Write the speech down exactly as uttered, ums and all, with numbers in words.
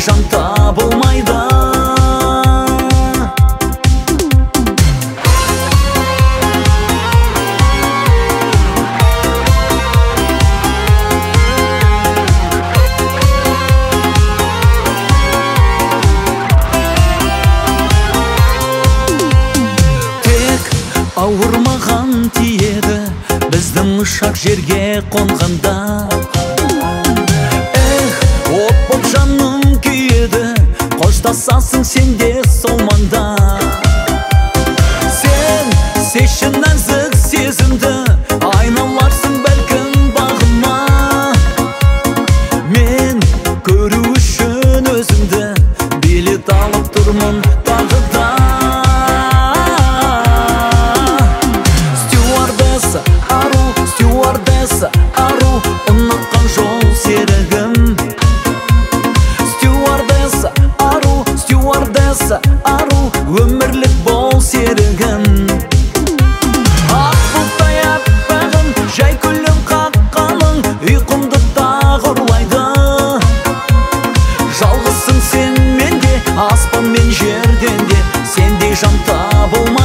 жан табылмайды. Ауырмаған тиеді біздің ұшақ жерге қонғанда. Эх, от боп жаным күйеді, қоштасасың сен де сол маңда. Сен сеші нәзік сезімді, айналарсың бәлкім бағыма. Мен көру үшін өзіңді, билет алып тұрмын тағы да. Ару, ұнатқан жол серігім. Стюардесса, ару, стюардесса, ару, өмірлік бол серігім. Ақ бұлттай аппағым, жай күлім қаққаның, ұйқымды тағы ұрлайды. Жалғызсың сен менде, аспан мен жерден де, сендей жан табылмайды.